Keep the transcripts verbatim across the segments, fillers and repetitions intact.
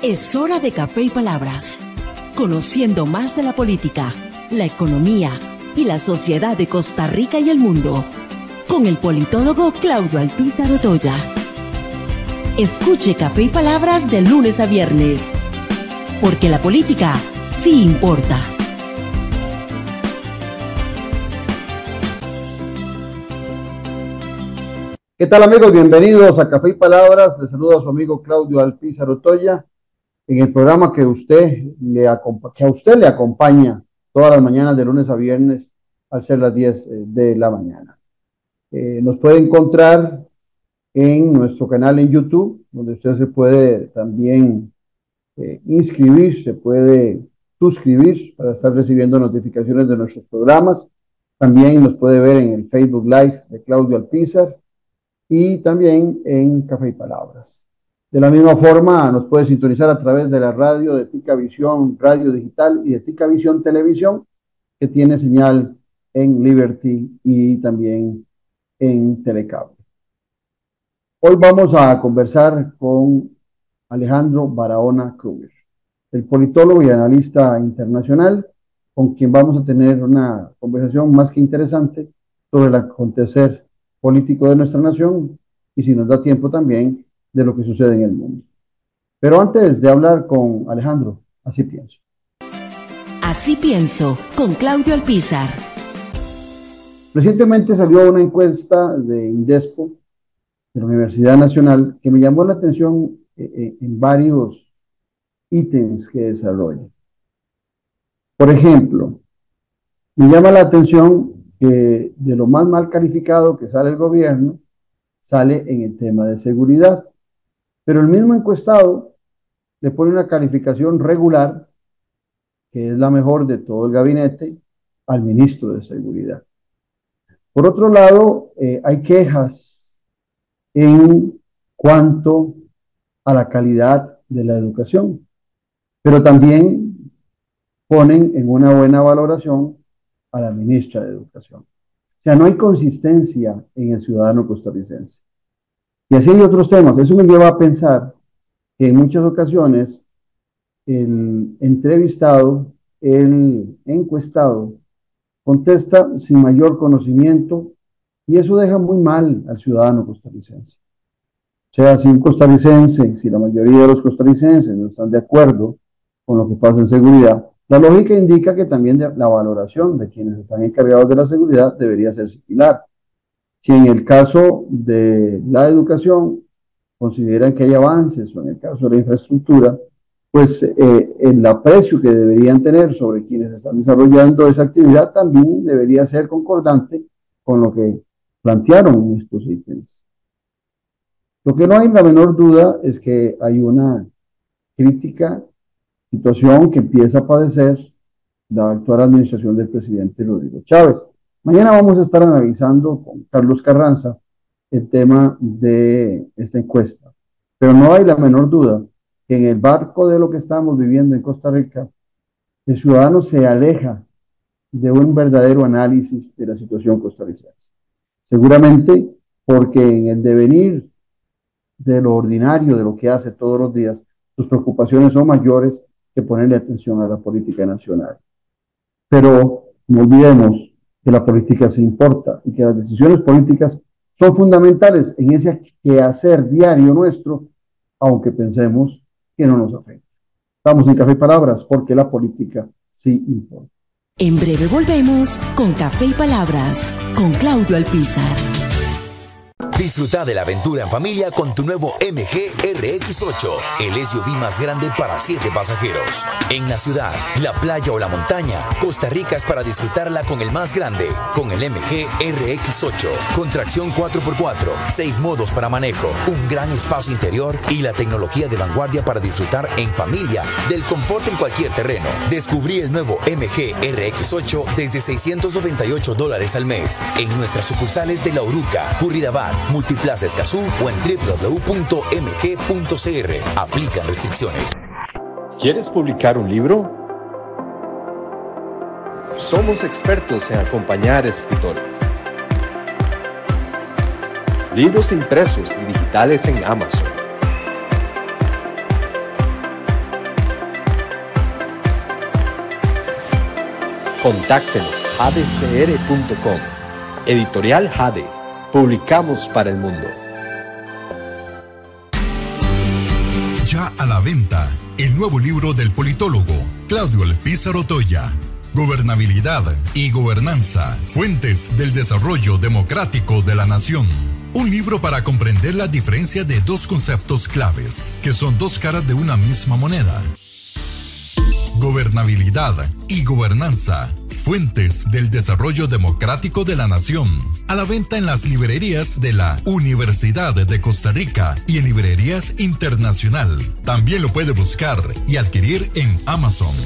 Es hora de Café y Palabras, conociendo más de la política, la economía y la sociedad de Costa Rica y el mundo, con el politólogo Claudio Alpizar Otoya. Escuche Café y Palabras de lunes a viernes, porque la política sí importa. ¿Qué tal, amigos? Bienvenidos a Café y Palabras. Les saluda a su amigo Claudio Alpizar Otoya en el programa que, usted le que a usted le acompaña todas las mañanas de lunes a viernes al ser las diez de la mañana. Eh, nos puede encontrar en nuestro canal en YouTube, donde usted se puede también eh, inscribir, se puede suscribir para estar recibiendo notificaciones de nuestros programas. También nos puede ver en el Facebook Live de Claudio Alpizar y también en Café y Palabras. De la misma forma, nos puede sintonizar a través de la radio de Tica Visión Radio Digital y de Tica Visión Televisión, que tiene señal en Liberty y también en Telecable. Hoy vamos a conversar con Alejandro Barahona Kruger, el politólogo y analista internacional, con quien vamos a tener una conversación más que interesante sobre el acontecer político de nuestra nación y, si nos da tiempo, también de lo que sucede en el mundo. Pero antes de hablar con Alejandro, así pienso. Así pienso, con Claudio Alpizar. Recientemente salió una encuesta de Indespo, de la Universidad Nacional, que me llamó la atención eh, en varios ítems que desarrolla. Por ejemplo, me llama la atención que de lo más mal calificado que sale el gobierno, sale en el tema de seguridad. Pero el mismo encuestado le pone una calificación regular, que es la mejor de todo el gabinete, al ministro de Seguridad. Por otro lado, eh, hay quejas en cuanto a la calidad de la educación, pero también ponen en una buena valoración a la ministra de Educación. O sea, no hay consistencia en el ciudadano costarricense. Y así hay otros temas. Eso me lleva a pensar que en muchas ocasiones el entrevistado, el encuestado, contesta sin mayor conocimiento y eso deja muy mal al ciudadano costarricense. O sea, si un costarricense, si la mayoría de los costarricenses no están de acuerdo con lo que pasa en seguridad, la lógica indica que también la valoración de quienes están encargados de la seguridad debería ser similar. Si en el caso de la educación consideran que hay avances, o en el caso de la infraestructura, pues eh, el aprecio que deberían tener sobre quienes están desarrollando esa actividad también debería ser concordante con lo que plantearon en estos ítems. Lo que no hay la menor duda es que hay una crítica situación que empieza a padecer la actual administración del presidente Rodrigo Chávez. Mañana vamos a estar analizando con Carlos Carranza el tema de esta encuesta, pero no hay la menor duda que en el barco de lo que estamos viviendo en Costa Rica, el ciudadano se aleja de un verdadero análisis de la situación costarricense. Seguramente porque en el devenir de lo ordinario, de lo que hace todos los días, sus preocupaciones son mayores que ponerle atención a la política nacional. Pero no olvidemos que la política se importa y que las decisiones políticas son fundamentales en ese quehacer diario nuestro, aunque pensemos que no nos afecta. Estamos en Café y Palabras porque la política sí importa. En breve volvemos con Café y Palabras, con Claudio Alpizar. Disfruta de la aventura en familia con tu nuevo M G R X ocho, el S U V más grande para siete pasajeros. En la ciudad, la playa o la montaña, Costa Rica es para disfrutarla con el más grande, con el M G R X ocho, con tracción cuatro por cuatro, seis modos para manejo, un gran espacio interior y la tecnología de vanguardia para disfrutar en familia del confort en cualquier terreno. Descubrí el nuevo M G R X ocho desde seiscientos noventa y ocho dólares al mes en nuestras sucursales de La Uruca, Curridabat, Multiplaza Escazú o en doble u doble u doble u punto m g punto c r. Aplican restricciones. ¿Quieres publicar un libro? Somos expertos en acompañar escritores. Libros impresos y digitales en Amazon. Contáctenos a d c r punto com. Editorial Jade. Publicamos para el mundo. Ya a la venta, el nuevo libro del politólogo Claudio Alpizar Otoya. Gobernabilidad y gobernanza, fuentes del desarrollo democrático de la nación. Un libro para comprender la diferencia de dos conceptos claves, que son dos caras de una misma moneda. Gobernabilidad y gobernanza, fuentes del desarrollo democrático de la nación. A la venta en las librerías de la Universidad de Costa Rica y en librerías internacional. También lo puede buscar y adquirir en Amazon.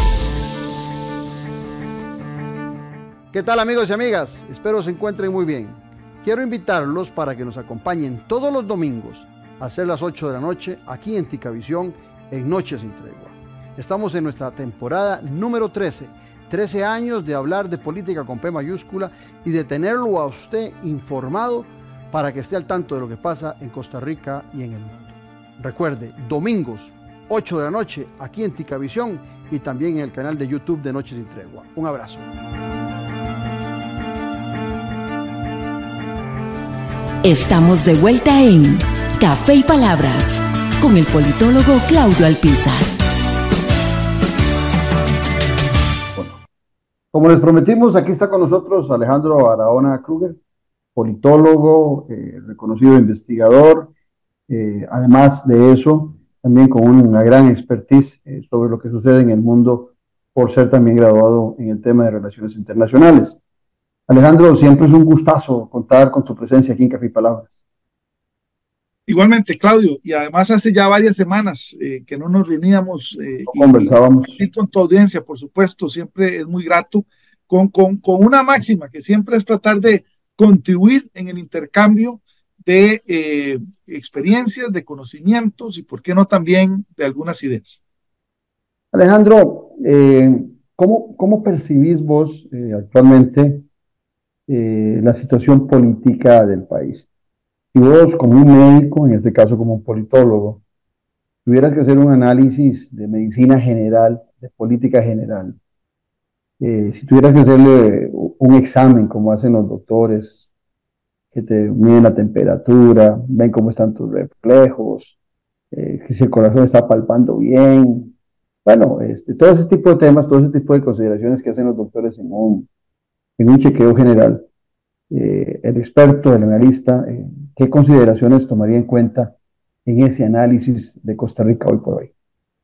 ¿Qué tal, amigos y amigas? Espero se encuentren muy bien. Quiero invitarlos para que nos acompañen todos los domingos a ser las ocho de la noche aquí en Ticavisión en Noches sin Tregua. Estamos en nuestra temporada número trece, trece años de hablar de política con P mayúscula y de tenerlo a usted informado para que esté al tanto de lo que pasa en Costa Rica y en el mundo. Recuerde, domingos, ocho de la noche aquí en Ticavisión y también en el canal de YouTube de Noches sin Tregua. Un abrazo. Estamos de vuelta en Café y Palabras con el politólogo Claudio Alpizar. Bueno, como les prometimos, aquí está con nosotros Alejandro Arahona Kruger, politólogo, eh, reconocido investigador, eh, además de eso, también con una gran expertise eh, sobre lo que sucede en el mundo por ser también graduado en el tema de relaciones internacionales. Alejandro, siempre es un gustazo contar con tu presencia aquí en Café y Palabras. Igualmente, Claudio, y además hace ya varias semanas eh, que no nos reuníamos eh, no conversábamos. Y, y con tu audiencia, por supuesto, siempre es muy grato, con, con, con una máxima que siempre es tratar de contribuir en el intercambio de eh, experiencias, de conocimientos y, por qué no, también de algunas ideas. Alejandro, eh, ¿cómo, cómo percibís vos eh, actualmente Eh, la situación política del país? Si vos, como un médico, en este caso como un politólogo, tuvieras que hacer un análisis de medicina general, de política general, eh, si tuvieras que hacerle un examen como hacen los doctores, que te miden la temperatura, ven cómo están tus reflejos, eh, que si el corazón está palpando bien, bueno, este, todo ese tipo de temas, todo ese tipo de consideraciones que hacen los doctores en un en un chequeo general, eh, el experto, el analista, eh, ¿qué consideraciones tomaría en cuenta en ese análisis de Costa Rica hoy por hoy?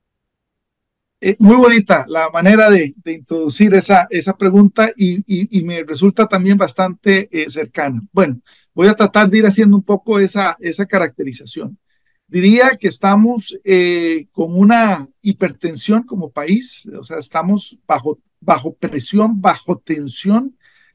Eh, muy bonita la manera de, de introducir esa, esa pregunta y, y, y me resulta también bastante eh, cercana. Bueno, voy a tratar de ir haciendo un poco esa, esa caracterización. Diría que estamos eh, con una hipertensión como país, o sea, estamos bajo, bajo presión, bajo tensión.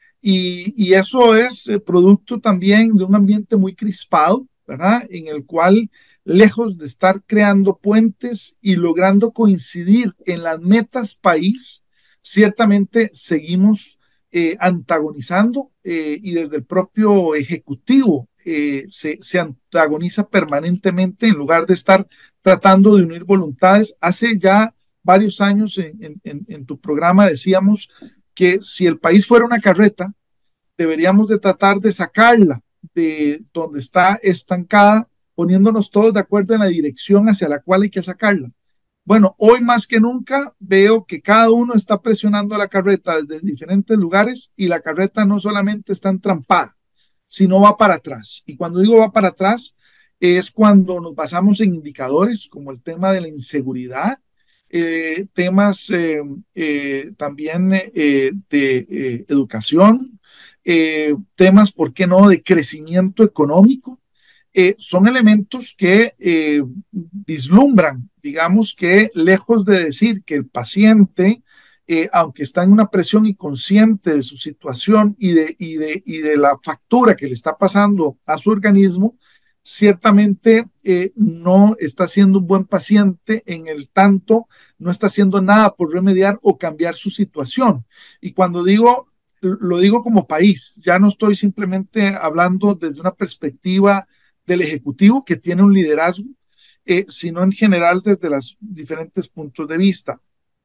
Y, y eso es eh, producto también de un ambiente muy crispado, ¿verdad? En el cual, lejos de estar creando puentes y logrando coincidir en las metas país, ciertamente seguimos eh, antagonizando eh, y desde el propio Ejecutivo eh, se, se antagoniza permanentemente en lugar de estar tratando de unir voluntades. Hace ya varios años en, en, en tu programa decíamos que si el país fuera una carreta, deberíamos de tratar de sacarla de donde está estancada, poniéndonos todos de acuerdo en la dirección hacia la cual hay que sacarla. Bueno, hoy más que nunca veo que cada uno está presionando a la carreta desde diferentes lugares y la carreta no solamente está entrampada, sino va para atrás. Y cuando digo va para atrás, es cuando nos basamos en indicadores como el tema de la inseguridad, eh, temas eh, eh, también eh, de eh, educación, eh, temas, ¿por qué no?, de crecimiento económico. Eh, son elementos que eh, vislumbran, digamos que lejos de decir que el paciente, eh, aunque está en una presión y consciente de su situación y de, y, de, y de la factura que le está pasando a su organismo, ciertamente eh, no está siendo un buen paciente, en el tanto no está haciendo nada por remediar o cambiar su situación. Y cuando digo, lo digo como país, ya no estoy simplemente hablando desde una perspectiva del Ejecutivo, que tiene un liderazgo, eh, sino en general desde los diferentes puntos de vista.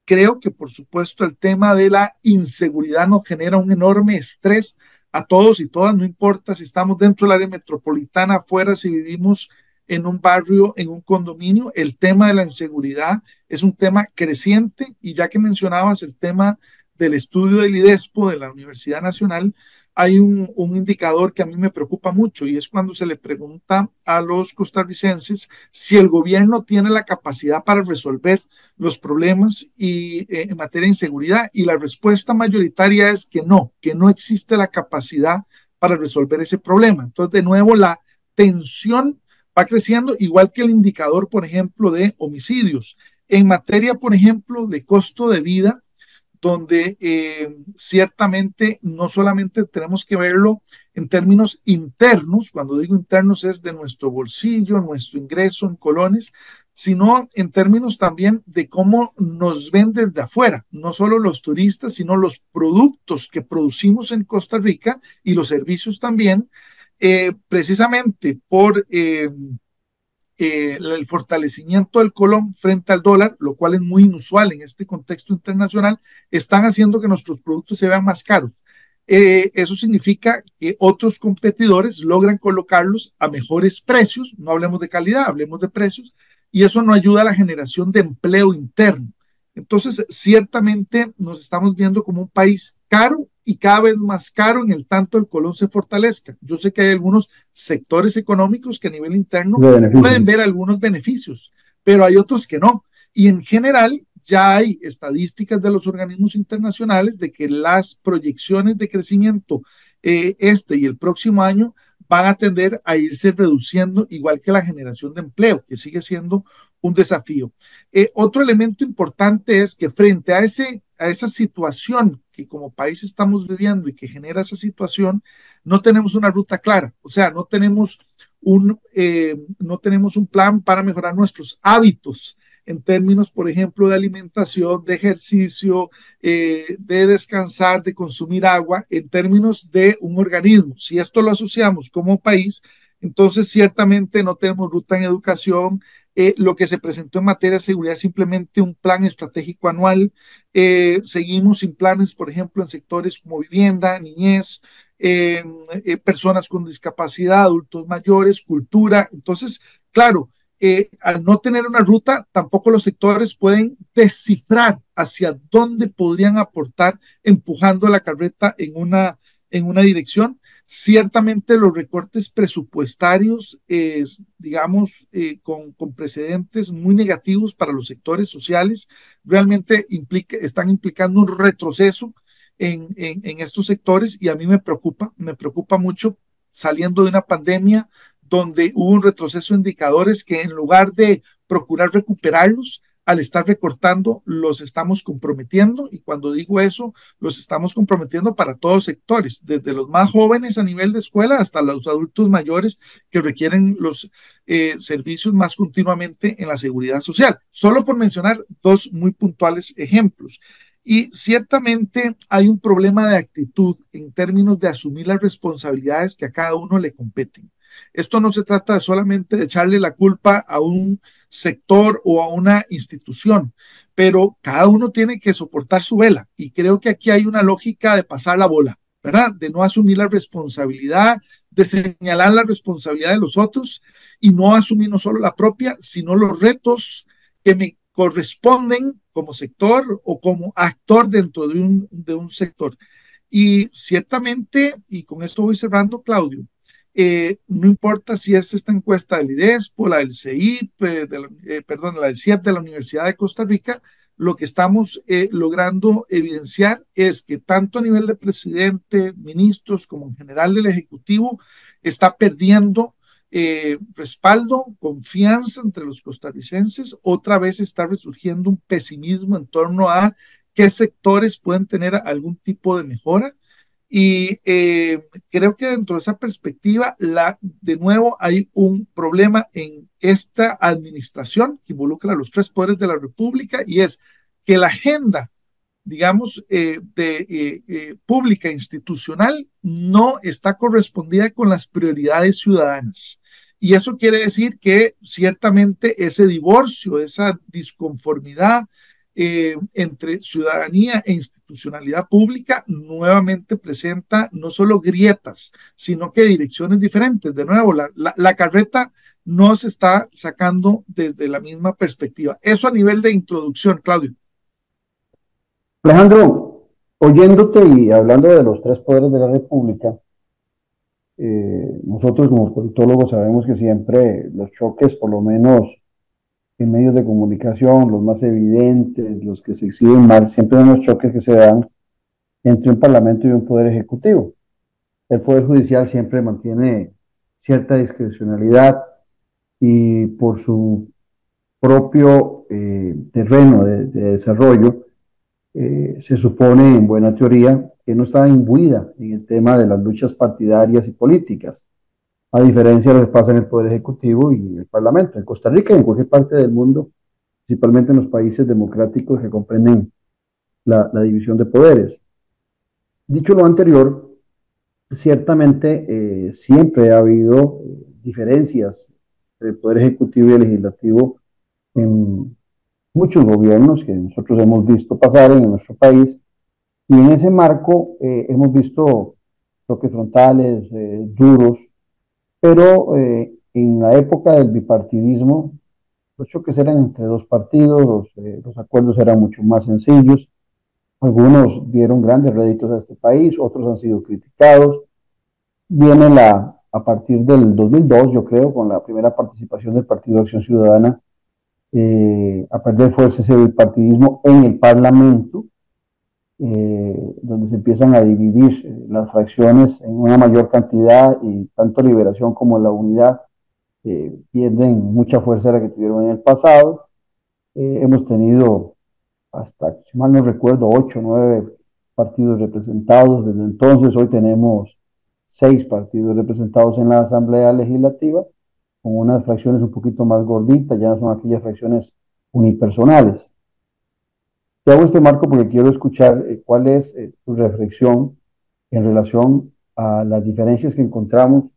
creo que por supuesto el tema de la inseguridad nos genera un enorme estrés a todos y todas, no importa si estamos dentro del área metropolitana, afuera, si vivimos en un barrio, en un condominio. El tema de la inseguridad es un tema creciente, y ya que mencionabas el tema del estudio del IDESPO de la Universidad Nacional, hay un, un indicador que a mí me preocupa mucho, y es cuando se le pregunta a los costarricenses si el gobierno tiene la capacidad para resolver los problemas y, eh, en materia de inseguridad, y la respuesta mayoritaria es que no, que no existe la capacidad para resolver ese problema. Entonces, de nuevo, la tensión va creciendo, igual que el indicador, por ejemplo, de homicidios. En materia, por ejemplo, de costo de vida, donde eh, ciertamente no solamente tenemos que verlo en términos internos, cuando digo internos es de nuestro bolsillo, nuestro ingreso en colones, sino en términos también de cómo nos ven desde afuera, no solo los turistas, sino los productos que producimos en Costa Rica y los servicios también, eh, precisamente por eh, eh, el fortalecimiento del colón frente al dólar, lo cual es muy inusual en este contexto internacional, están haciendo que nuestros productos se vean más caros. Eh, eso significa que otros competidores logran colocarlos a mejores precios, no hablemos de calidad, hablemos de precios, y eso no ayuda a la generación de empleo interno. Entonces, ciertamente nos estamos viendo como un país caro y cada vez más caro en el tanto el colón se fortalezca. Yo sé que hay algunos sectores económicos que a nivel interno pueden ver algunos beneficios, pero hay otros que no. Y en general ya hay estadísticas de los organismos internacionales de que las proyecciones de crecimiento eh, este y el próximo año van a tender a irse reduciendo, igual que la generación de empleo, que sigue siendo un desafío. Eh, otro elemento importante es que frente a, ese, a esa situación que como país estamos viviendo y que genera esa situación, no tenemos una ruta clara, o sea, no tenemos un, eh, no tenemos un plan para mejorar nuestros hábitos en términos, por ejemplo, de alimentación, de ejercicio, eh, de descansar, de consumir agua, en términos de un organismo. Si esto lo asociamos como país, entonces ciertamente no tenemos ruta en educación. Eh, lo que se presentó en materia de seguridad es simplemente un plan estratégico anual. Eh, seguimos sin planes, por ejemplo, en sectores como vivienda, niñez, eh, eh, personas con discapacidad, adultos mayores, cultura. Entonces, claro, Eh, al no tener una ruta, tampoco los sectores pueden descifrar hacia dónde podrían aportar empujando la carreta en una, en una dirección. Ciertamente los recortes presupuestarios, eh, digamos, eh, con, con precedentes muy negativos para los sectores sociales, realmente implica, están implicando un retroceso en, en, en estos sectores, y a mí me preocupa, me preocupa mucho saliendo de una pandemia donde hubo un retroceso de indicadores que en lugar de procurar recuperarlos, al estar recortando, los estamos comprometiendo, y cuando digo eso, los estamos comprometiendo para todos sectores, desde los más jóvenes a nivel de escuela hasta los adultos mayores que requieren los eh, servicios más continuamente en la seguridad social. Solo por mencionar dos muy puntuales ejemplos. Y ciertamente hay un problema de actitud en términos de asumir las responsabilidades que a cada uno le competen. Esto no se trata de solamente de echarle la culpa a un sector o a una institución, pero cada uno tiene que soportar su vela, y creo que aquí hay una lógica de pasar la bola, ¿verdad? De no asumir la responsabilidad, de señalar la responsabilidad de los otros y no asumir no solo la propia, sino los retos que me corresponden como sector o como actor dentro de un, de un sector. Y ciertamente, y con esto voy cerrando, Claudio, Eh, no importa si es esta encuesta del IDESPO, la del C I P, de la, eh, perdón, la del C I E P de la Universidad de Costa Rica, lo que estamos eh, logrando evidenciar es que tanto a nivel de presidente, ministros, como en general del Ejecutivo, está perdiendo eh, respaldo, confianza entre los costarricenses. Otra vez está resurgiendo un pesimismo en torno a qué sectores pueden tener algún tipo de mejora. Y eh, creo que dentro de esa perspectiva, la, de nuevo, hay un problema en esta administración que involucra a los tres poderes de la República, y es que la agenda, digamos, eh, de, eh, eh, pública institucional no está correspondida con las prioridades ciudadanas. Y eso quiere decir que ciertamente ese divorcio, esa disconformidad eh, entre ciudadanía e institucionalidad pública nuevamente presenta no solo grietas, sino que direcciones diferentes. De nuevo, la, la, la carreta no se está sacando desde la misma perspectiva. Eso a nivel de introducción, Claudio. Alejandro, oyéndote y hablando de los tres poderes de la República, eh, nosotros como politólogos sabemos que siempre los choques, por lo menos en medios de comunicación, los más evidentes, los que se exhiben mal, siempre son los choques que se dan entre un parlamento y un poder ejecutivo. El poder judicial siempre mantiene cierta discrecionalidad y por su propio eh, terreno de, de desarrollo, eh, se supone en buena teoría que no está imbuida en el tema de las luchas partidarias y políticas, a diferencia de lo que pasa en el Poder Ejecutivo y el Parlamento, en Costa Rica y en cualquier parte del mundo, principalmente en los países democráticos que comprenden la, la división de poderes. Dicho lo anterior, ciertamente eh, siempre ha habido eh, diferencias entre el Poder Ejecutivo y el Legislativo en muchos gobiernos que nosotros hemos visto pasar en nuestro país, y en ese marco eh, hemos visto choques frontales, eh, duros, pero eh, en la época del bipartidismo, los choques eran entre dos partidos, los, eh, los acuerdos eran mucho más sencillos, algunos dieron grandes réditos a este país, otros han sido criticados. Viene la, a partir del dos mil dos, yo creo, con la primera participación del Partido de Acción Ciudadana, eh, a perder fuerza ese bipartidismo en el Parlamento, eh, donde se empiezan a dividir eh, las fracciones en una mayor cantidad y tanto Liberación como la Unidad eh, pierden mucha fuerza de la que tuvieron en el pasado. Eh, hemos tenido hasta, si mal no recuerdo, ocho o nueve partidos representados desde entonces. Hoy tenemos seis partidos representados en la Asamblea Legislativa, con unas fracciones un poquito más gorditas, ya no son aquellas fracciones unipersonales. Te hago este marco porque quiero escuchar eh, cuál es eh, tu reflexión en relación a las diferencias que encontramos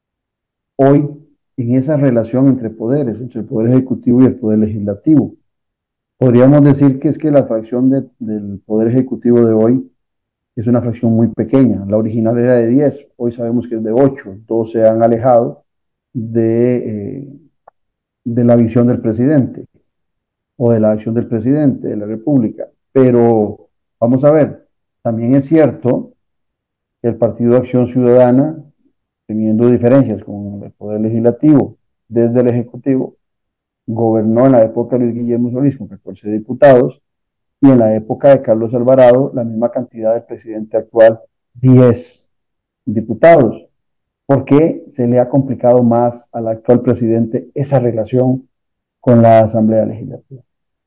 hoy en esa relación entre poderes, entre el Poder Ejecutivo y el Poder Legislativo. Podríamos decir que es que la fracción de, del Poder Ejecutivo de hoy es una fracción muy pequeña. La original era de diez, hoy sabemos que es de ocho. Todos se han alejado de, eh, de la visión del presidente o de la acción del presidente de la República. Pero vamos a ver, también es cierto que el Partido de Acción Ciudadana, teniendo diferencias con el Poder Legislativo desde el Ejecutivo, gobernó en la época de Luis Guillermo Solís con catorce diputados, y en la época de Carlos Alvarado, la misma cantidad del presidente actual, diez diputados. ¿Por qué se le ha complicado más al actual presidente esa relación con la Asamblea Legislativa?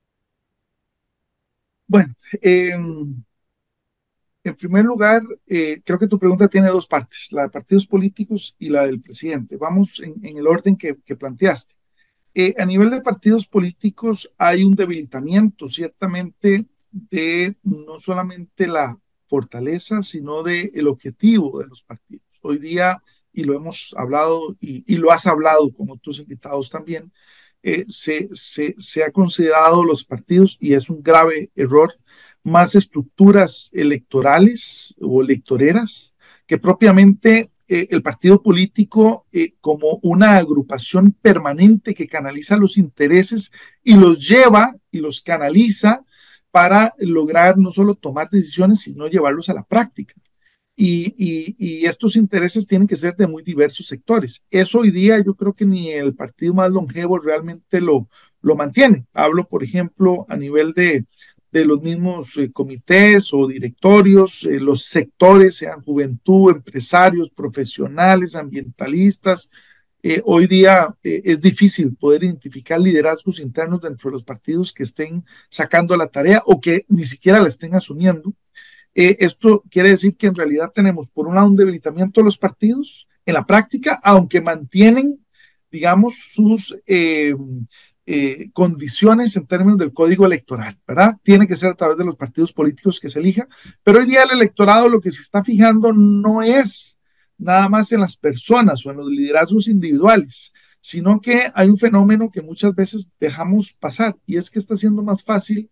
Bueno, eh, en primer lugar, eh, creo que tu pregunta tiene dos partes, la de partidos políticos y la del presidente. Vamos en, en el orden que, que planteaste. Eh, a nivel de partidos políticos hay un debilitamiento, ciertamente, de no solamente la fortaleza, sino del objetivo de los partidos. Hoy día, y lo hemos hablado, y, y lo has hablado con otros invitados también, eh, se, se, se ha considerado los partidos, y es un grave error, más estructuras electorales o electoreras que propiamente eh, el partido político eh, como una agrupación permanente que canaliza los intereses y los lleva y los canaliza para lograr no solo tomar decisiones, sino llevarlos a la práctica. Y, y, y estos intereses tienen que ser de muy diversos sectores. Eso hoy día yo creo que ni el partido más longevo realmente lo, lo mantiene. Hablo, por ejemplo, a nivel de, de los mismos eh, comités o directorios, eh, los sectores, sean juventud, empresarios, profesionales, ambientalistas. Eh, hoy día eh, es difícil poder identificar liderazgos internos dentro de los partidos que estén sacando la tarea o que ni siquiera la estén asumiendo. Eh, esto quiere decir que en realidad tenemos, por un lado, un debilitamiento de los partidos en la práctica, aunque mantienen, digamos, sus eh, eh, condiciones en términos del código electoral, ¿verdad? Tiene que ser a través de los partidos políticos que se elija, pero hoy día el electorado lo que se está fijando no es nada más en las personas o en los liderazgos individuales, sino que hay un fenómeno que muchas veces dejamos pasar, y es que está siendo más fácil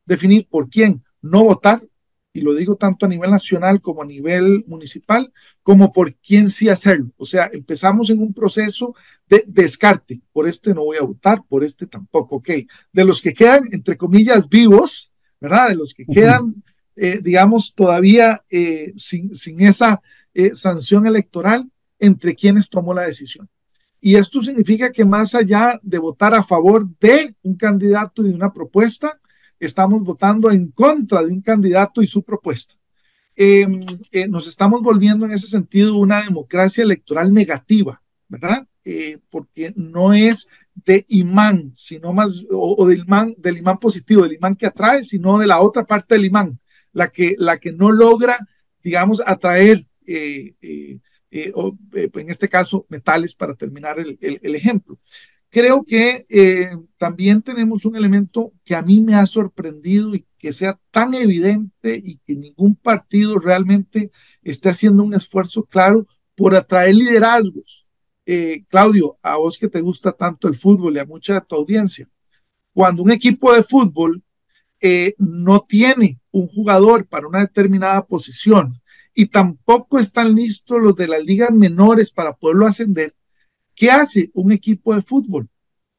definir por quién no votar, y lo digo tanto a nivel nacional como a nivel municipal, como por quién sí hacerlo. O sea, empezamos en un proceso de descarte. Por este no voy a votar, por este tampoco. Ok, de los que quedan, entre comillas, vivos, ¿verdad? De los que quedan, eh, digamos, todavía eh, sin, sin esa eh, sanción electoral, entre quienes tomó la decisión. Y esto significa que más allá de votar a favor de un candidato y de una propuesta, estamos votando en contra de un candidato y su propuesta. Eh, eh, nos estamos volviendo en ese sentido una democracia electoral negativa, ¿verdad? Eh, porque no es de imán, sino más, o, o del, imán, del imán positivo, del imán que atrae, sino de la otra parte del imán, la que, la que no logra, digamos, atraer, eh, eh, eh, o, eh, en este caso, metales, para terminar el, el, el ejemplo. Creo que eh, también tenemos un elemento que a mí me ha sorprendido y que sea tan evidente y que ningún partido realmente esté haciendo un esfuerzo claro por atraer liderazgos. Eh, Claudio, a vos que te gusta tanto el fútbol y a mucha de tu audiencia, cuando un equipo de fútbol eh, no tiene un jugador para una determinada posición y tampoco están listos los de las ligas menores para poderlo ascender, ¿qué hace un equipo de fútbol?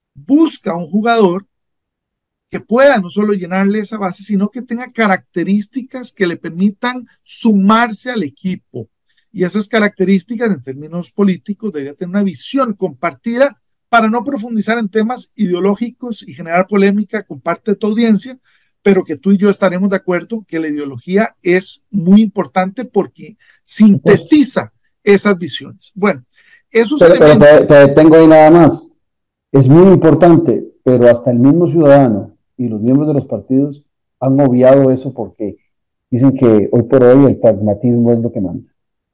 Busca un jugador que pueda no solo llenarle esa base, sino que tenga características que le permitan sumarse al equipo. Y esas características, en términos políticos, debería tener una visión compartida para no profundizar en temas ideológicos y generar polémica con parte de tu audiencia, pero que tú y yo estaremos de acuerdo que la ideología es muy importante porque sintetiza esas visiones. Bueno, esos pero, elementos... pero te, te detengo ahí nada más. Es muy importante, pero hasta el mismo ciudadano y los miembros de los partidos han obviado eso porque dicen que hoy por hoy el pragmatismo es lo que manda.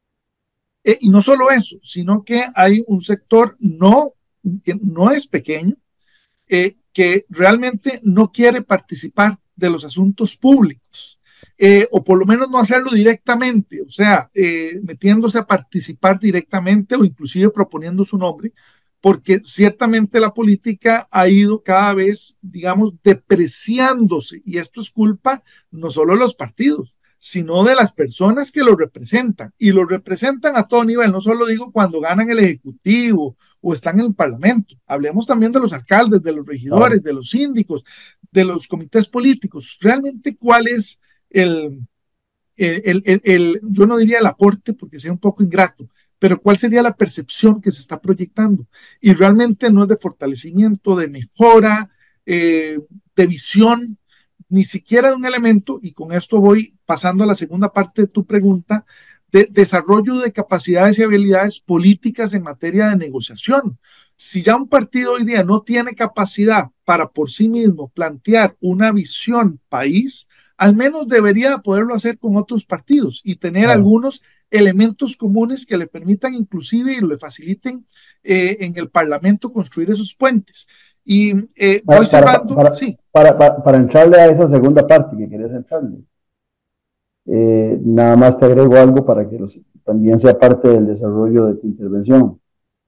Eh, y no solo eso, sino que hay un sector no, que no es pequeño, eh, que realmente no quiere participar de los asuntos públicos, eh, o por lo menos no hacerlo directamente, o sea, eh, metiéndose a participar directamente o inclusive proponiendo su nombre, porque ciertamente la política ha ido cada vez, digamos, depreciándose, y esto es culpa no solo de los partidos, sino de las personas que lo representan, y lo representan a todo nivel, no solo digo cuando ganan el Ejecutivo o están en el Parlamento, hablemos también de los alcaldes, de los regidores, de los síndicos, de los comités políticos. Realmente, ¿cuál es el, el, el, el, el yo no diría el aporte porque sería un poco ingrato, pero cuál sería la percepción que se está proyectando? Y realmente no es de fortalecimiento, de mejora, eh, de visión, ni siquiera de un elemento, y con esto voy pasando a la segunda parte de tu pregunta, de desarrollo de capacidades y habilidades políticas en materia de negociación. Si ya un partido hoy día no tiene capacidad para por sí mismo plantear una visión país, al menos debería poderlo hacer con otros partidos y tener Claro. algunos elementos comunes que le permitan inclusive y le faciliten eh, en el Parlamento construir esos puentes. Y eh, Para, voy para, cerrando, para, sí. para, para, para entrarle a esa segunda parte que querías entrarle, eh, nada más te agrego algo para que los, también sea parte del desarrollo de tu intervención.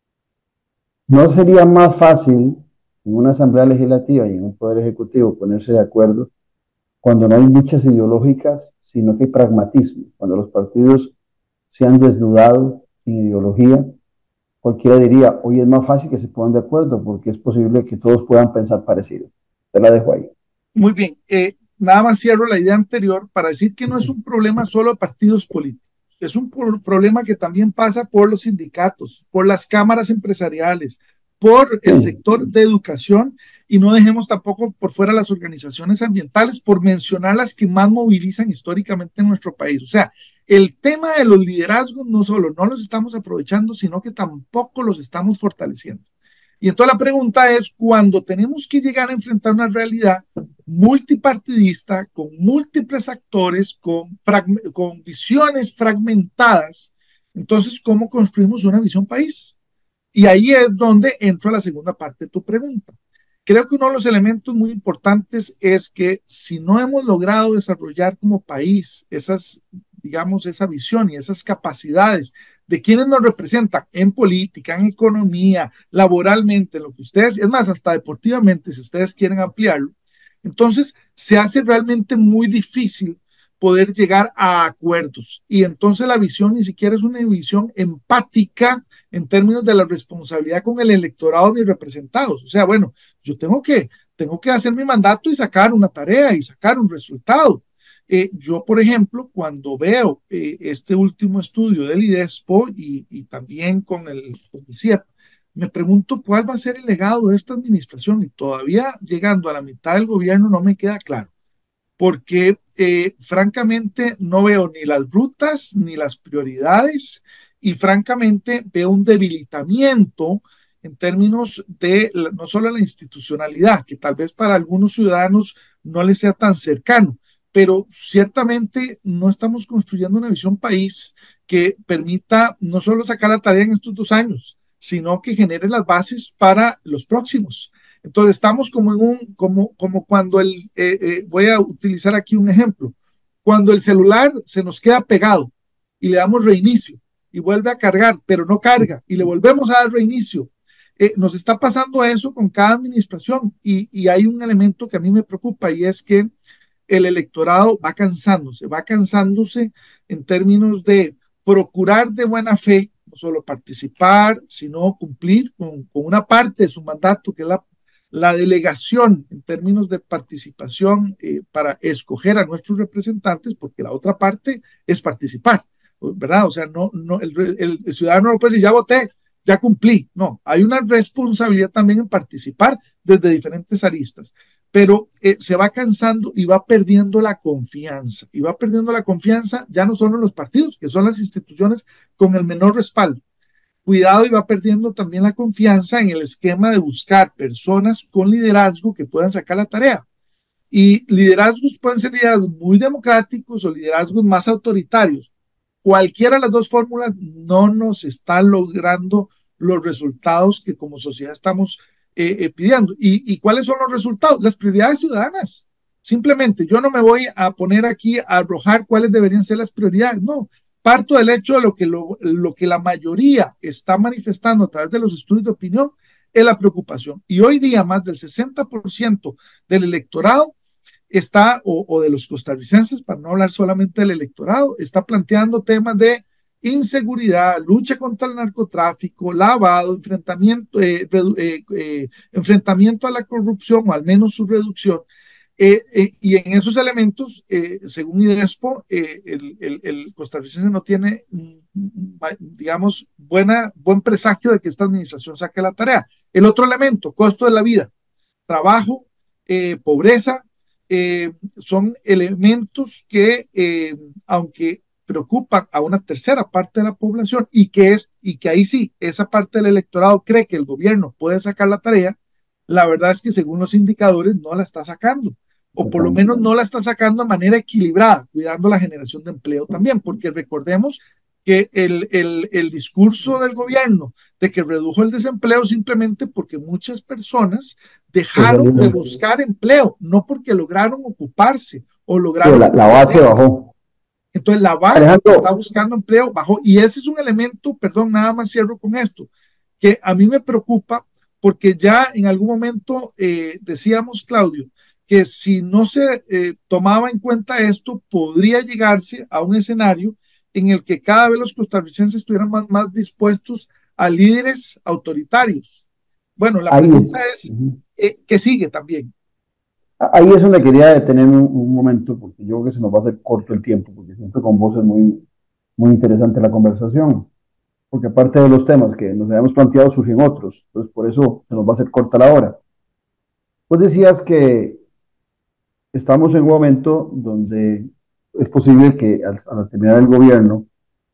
¿No sería más fácil en una asamblea legislativa y en un poder ejecutivo ponerse de acuerdo cuando no hay luchas ideológicas, sino que hay pragmatismo? Cuando los partidos se han desnudado sin ideología, cualquiera diría, hoy es más fácil que se pongan de acuerdo porque es posible que todos puedan pensar parecido. Te la dejo ahí. Muy bien, eh, nada más cierro la idea anterior para decir que no es un problema solo de partidos políticos, es un pro problema que también pasa por los sindicatos, por las cámaras empresariales, por el sector de educación, y no dejemos tampoco por fuera las organizaciones ambientales, por mencionar las que más movilizan históricamente en nuestro país. O sea, el tema de los liderazgos no solo no los estamos aprovechando, sino que tampoco los estamos fortaleciendo. Y entonces la pregunta es, cuando tenemos que llegar a enfrentar una realidad multipartidista, con múltiples actores, con, con visiones fragmentadas, entonces, ¿cómo construimos una visión país? Y ahí es donde entro a la segunda parte de tu pregunta. Creo que uno de los elementos muy importantes es que si no hemos logrado desarrollar como país esas, digamos, esa visión y esas capacidades de quienes nos representan en política, en economía, laboralmente, en lo que ustedes, es más, hasta deportivamente, si ustedes quieren ampliarlo, Entonces, se hace realmente muy difícil poder llegar a acuerdos. Y entonces la visión ni siquiera es una visión empática en términos de la responsabilidad con el electorado de mis representados. O sea, bueno, yo tengo que, tengo que hacer mi mandato y sacar una tarea y sacar un resultado. Eh, yo, por ejemplo, cuando veo eh, este último estudio del IDESPO y, y también con el, con el C I E P, me pregunto cuál va a ser el legado de esta administración y todavía llegando a la mitad del gobierno no me queda claro, porque eh, francamente no veo ni las rutas ni las prioridades y francamente veo un debilitamiento en términos de la, no solo la institucionalidad, que tal vez para algunos ciudadanos no les sea tan cercano, pero ciertamente no estamos construyendo una visión país que permita no solo sacar la tarea en estos dos años, sino que genere las bases para los próximos. Entonces estamos como en un, como, como cuando el, eh, eh, voy a utilizar aquí un ejemplo, cuando el celular se nos queda pegado y le damos reinicio y vuelve a cargar, pero no carga y le volvemos a dar reinicio. Eh, nos está pasando eso con cada administración y, y hay un elemento que a mí me preocupa y es que el electorado va cansándose, va cansándose en términos de procurar de buena fe, no solo participar, sino cumplir con, con una parte de su mandato, que es la, la delegación en términos de participación eh, para escoger a nuestros representantes, porque la otra parte es participar, ¿verdad? O sea, no, no, el, el, el ciudadano no puede decir, ya voté, ya cumplí. No, hay una responsabilidad también en participar desde diferentes aristas. Pero eh, se va cansando y va perdiendo la confianza, y va perdiendo la confianza ya no solo en los partidos, que son las instituciones con el menor respaldo. Cuidado, y va perdiendo también la confianza en el esquema de buscar personas con liderazgo que puedan sacar la tarea. Y liderazgos pueden ser liderazgos muy democráticos o liderazgos más autoritarios. Cualquiera de las dos fórmulas no nos está logrando los resultados que como sociedad estamos Eh, eh, pidiendo. ¿Y, ¿Y cuáles son los resultados? Las prioridades ciudadanas. Simplemente, yo no me voy a poner aquí a arrojar cuáles deberían ser las prioridades. No, parto del hecho de lo que, lo, lo que la mayoría está manifestando a través de los estudios de opinión es la preocupación. Y hoy día más del sesenta por ciento del electorado está, o, o de los costarricenses, para no hablar solamente del electorado, está planteando temas de inseguridad, lucha contra el narcotráfico, lavado, enfrentamiento, eh, eh, eh, enfrentamiento a la corrupción, o al menos su reducción. Eh, eh, y en esos elementos, eh, según IDESPO, eh, el, el, el costarricense no tiene, digamos, buena, buen presagio de que esta administración saque la tarea. El otro elemento, costo de la vida, trabajo, eh, pobreza, eh, son elementos que, eh, aunque preocupan a una tercera parte de la población y que es, y que ahí sí, esa parte del electorado cree que el gobierno puede sacar la tarea, la verdad es que según los indicadores no la está sacando, o por lo menos no la está sacando de manera equilibrada, cuidando la generación de empleo también, porque recordemos que el, el, el discurso del gobierno de que redujo el desempleo simplemente porque muchas personas dejaron de buscar empleo, no porque lograron ocuparse o lograron... La, la base bajó. Entonces la base Alejandro, está buscando empleo bajó, y ese es un elemento, perdón, nada más cierro con esto, que a mí me preocupa porque ya en algún momento eh, decíamos, Claudio, que si no se eh, tomaba en cuenta esto, podría llegarse a un escenario en el que cada vez los costarricenses estuvieran más, más dispuestos a líderes autoritarios. Bueno, la Ahí pregunta es, es eh, ¿qué sigue también? Ahí es donde quería detenerme un, un momento, porque yo creo que se nos va a hacer corto el tiempo, porque siempre con vos es muy, muy interesante la conversación, porque aparte de los temas que nos habíamos planteado surgen otros, entonces por eso se nos va a hacer corta la hora. Vos decías que estamos en un momento donde es posible que al, al terminar el gobierno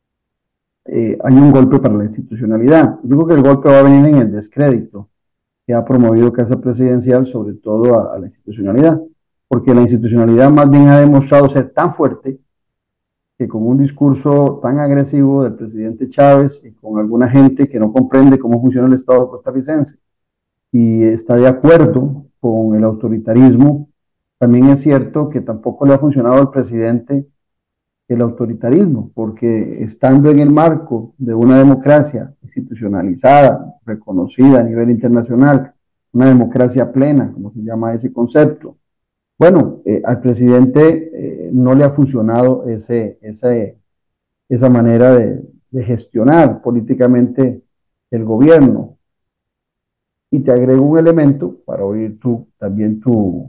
eh, haya un golpe para la institucionalidad. Yo creo que el golpe va a venir en el descrédito que ha promovido Casa Presidencial, sobre todo a, a la institucionalidad, porque la institucionalidad más bien ha demostrado ser tan fuerte que con un discurso tan agresivo del presidente Chávez y con alguna gente que no comprende cómo funciona el Estado costarricense y está de acuerdo con el autoritarismo, también es cierto que tampoco le ha funcionado al presidente el autoritarismo, porque estando en el marco de una democracia institucionalizada, reconocida a nivel internacional, una democracia plena, como se llama ese concepto, Bueno, eh, al presidente eh, no le ha funcionado ese, ese, esa manera de, de gestionar políticamente el gobierno. Y te agrego un elemento para oír tu, también tu,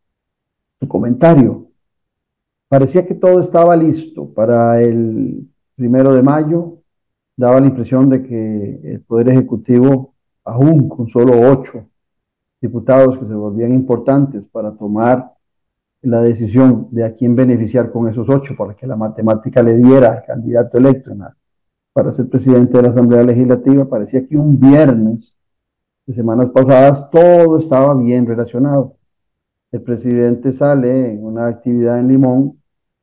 tu comentario. Parecía que todo estaba listo para el primero de mayo. Daba la impresión de que el Poder Ejecutivo, aún con solo ocho diputados que se volvían importantes para tomar la decisión de a quién beneficiar con esos ocho, para que la matemática le diera al candidato electo para ser presidente de la Asamblea Legislativa, parecía que un viernes de semanas pasadas todo estaba bien relacionado. El presidente sale en una actividad en Limón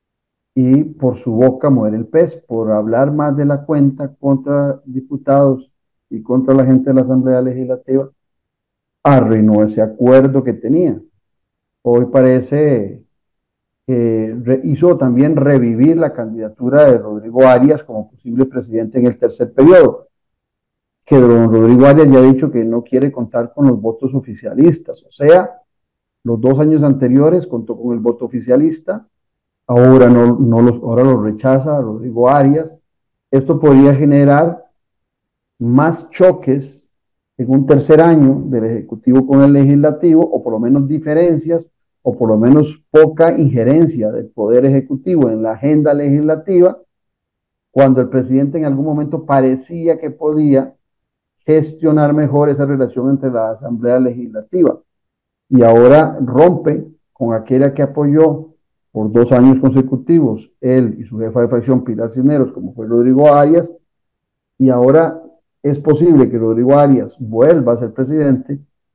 y por su boca muere el pez, por hablar más de la cuenta contra diputados y contra la gente de la Asamblea Legislativa, arruinó ese acuerdo que tenía. Hoy parece que hizo también revivir la candidatura de Rodrigo Arias como posible presidente en el tercer periodo, que don Rodrigo Arias ya ha dicho que no quiere contar con los votos oficialistas, o sea, los dos años anteriores contó con el voto oficialista, ahora no, no los, ahora lo rechaza Rodrigo Arias. Esto podría generar más choques en un tercer año del Ejecutivo con el Legislativo, o por lo menos diferencias, o por lo menos poca injerencia del Poder Ejecutivo en la agenda legislativa, cuando el presidente en algún momento parecía que podía gestionar mejor esa relación entre la Asamblea Legislativa. Y ahora rompe con aquella que apoyó por dos años consecutivos él y su jefa de fracción Pilar Cisneros, como fue Rodrigo Arias, y ahora es posible que Rodrigo Arias vuelva a ser presidente,